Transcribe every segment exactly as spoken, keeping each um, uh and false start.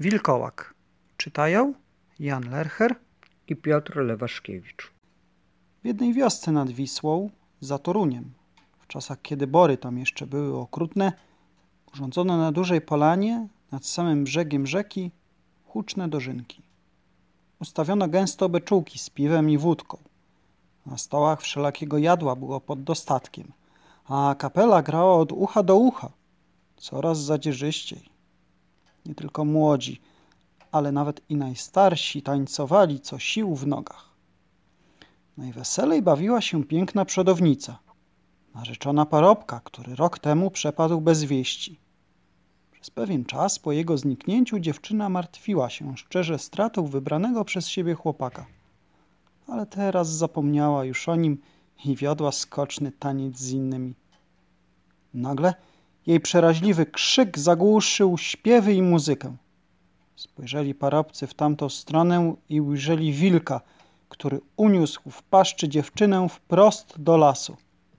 Wilkołak. Czytają Jan Lercher i Piotr Lewaszkiewicz. W jednej wiosce nad Wisłą, za Toruniem, w czasach kiedy bory tam jeszcze były okrutne, urządzono na dużej polanie, nad samym brzegiem rzeki, huczne dożynki. Ustawiono gęsto beczułki z piwem i wódką. Na stołach wszelakiego jadła było pod dostatkiem, a kapela grała od ucha do ucha, coraz zadzierzyściej. Nie tylko młodzi, ale nawet i najstarsi tańcowali co sił w nogach. Najweselej bawiła się piękna przodownica, narzeczona parobka, który rok temu przepadł bez wieści. Przez pewien czas po jego zniknięciu dziewczyna martwiła się szczerze stratą wybranego przez siebie chłopaka, ale teraz zapomniała już o nim i wiodła skoczny taniec z innymi. Nagle jej przeraźliwy krzyk zagłuszył śpiewy i muzykę. Spojrzeli parobcy w tamtą stronę i ujrzeli wilka, który uniósł w paszczy dziewczynę wprost do lasu.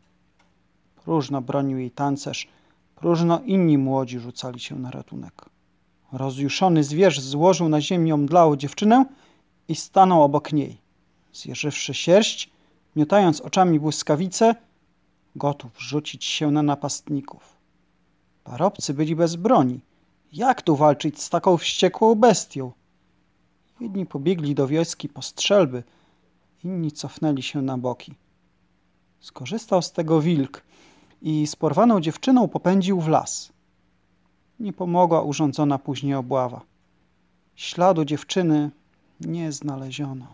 Próżno bronił jej tancerz, próżno inni młodzi rzucali się na ratunek. Rozjuszony zwierz złożył na ziemię omdlałą dziewczynę i stanął obok niej. Zjeżywszy sierść, miotając oczami błyskawice, gotów rzucić się na napastników. Parobcy byli bez broni. Jak tu walczyć z taką wściekłą bestią? Jedni pobiegli do wioski po strzelby, inni cofnęli się na boki. Skorzystał z tego wilk i z porwaną dziewczyną popędził w las. Nie pomogła urządzona później obława. Śladu dziewczyny nie znaleziono.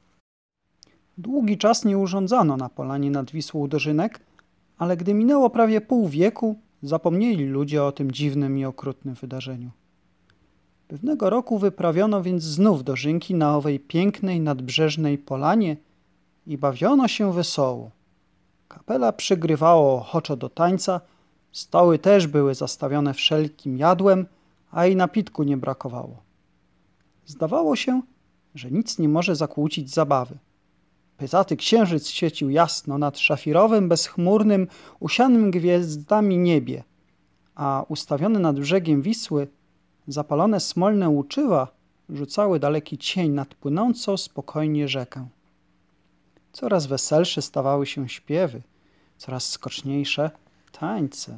Długi czas nie urządzano na polanie nad Wisłą dożynek, ale gdy minęło prawie pół wieku, zapomnieli ludzie o tym dziwnym i okrutnym wydarzeniu. Pewnego roku wyprawiono więc znów dożynki na owej pięknej, nadbrzeżnej polanie i bawiono się wesoło. Kapela przygrywała ochoczo do tańca, stoły też były zastawione wszelkim jadłem, a i napitku nie brakowało. Zdawało się, że nic nie może zakłócić zabawy. Pytaty księżyc świecił jasno nad szafirowym, bezchmurnym, usianym gwiazdami niebie, a ustawione nad brzegiem Wisły zapalone smolne łuczywa rzucały daleki cień nad płynącą spokojnie rzekę. Coraz weselsze stawały się śpiewy, coraz skoczniejsze tańce.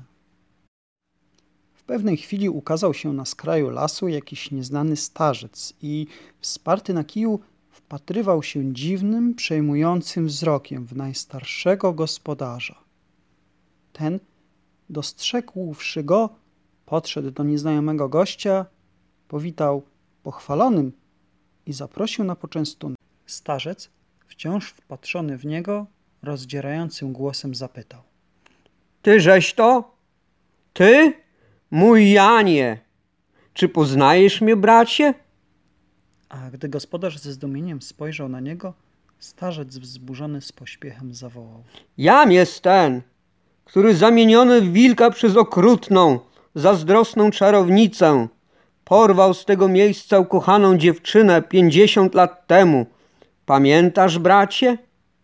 W pewnej chwili ukazał się na skraju lasu jakiś nieznany starzec i wsparty na kiju wpatrywał się dziwnym, przejmującym wzrokiem w najstarszego gospodarza. Ten, dostrzegłszy go, podszedł do nieznajomego gościa, powitał pochwalonym i zaprosił na poczęstunek. Starzec, wciąż wpatrzony w niego, rozdzierającym głosem zapytał. Tyżeś to? Ty? Mój Janie! Czy poznajesz mnie, bracie? A gdy gospodarz ze zdumieniem spojrzał na niego, starzec wzburzony z pośpiechem zawołał. Jam jest ten, który zamieniony w wilka przez okrutną, zazdrosną czarownicę porwał z tego miejsca ukochaną dziewczynę pięćdziesiąt lat temu. Pamiętasz, bracie?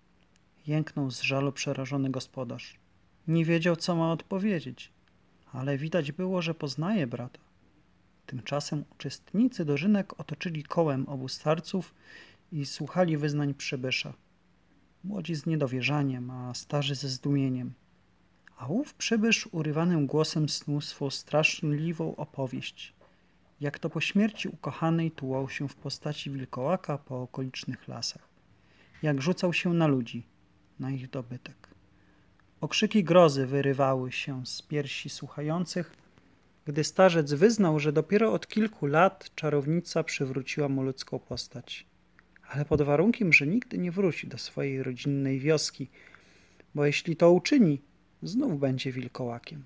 Jęknął z żalu przerażony gospodarz. Nie wiedział, co ma odpowiedzieć, ale widać było, że poznaje brata. Tymczasem uczestnicy dożynek otoczyli kołem obu starców i słuchali wyznań przybysza. Młodzi z niedowierzaniem, a starzy ze zdumieniem. A ów przybysz urywanym głosem snuł swą straszliwą opowieść, jak to po śmierci ukochanej tułał się w postaci wilkołaka po okolicznych lasach, jak rzucał się na ludzi, na ich dobytek. Okrzyki grozy wyrywały się z piersi słuchających, gdy starzec wyznał, że dopiero od kilku lat czarownica przywróciła mu ludzką postać, ale pod warunkiem, że nigdy nie wróci do swojej rodzinnej wioski, bo jeśli to uczyni, znów będzie wilkołakiem.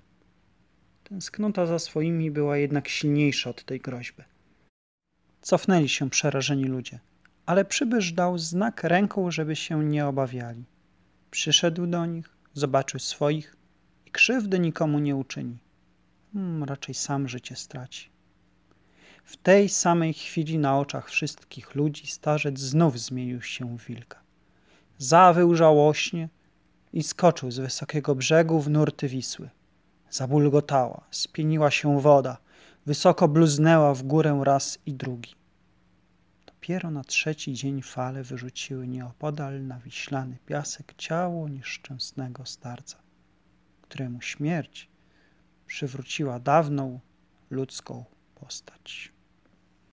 Tęsknota za swoimi była jednak silniejsza od tej groźby. Cofnęli się przerażeni ludzie, ale przybysz dał znak ręką, żeby się nie obawiali. Przyszedł do nich, zobaczył swoich i krzywdy nikomu nie uczyni. Hmm, raczej sam życie straci. W tej samej chwili na oczach wszystkich ludzi starzec znów zmienił się w wilka. Zawył żałośnie i skoczył z wysokiego brzegu w nurty Wisły. Zabulgotała, spieniła się woda, wysoko bluznęła w górę raz i drugi. Dopiero na trzeci dzień fale wyrzuciły nieopodal na wiślany piasek ciało nieszczęsnego starca, któremu śmierć przywróciła dawną ludzką postać.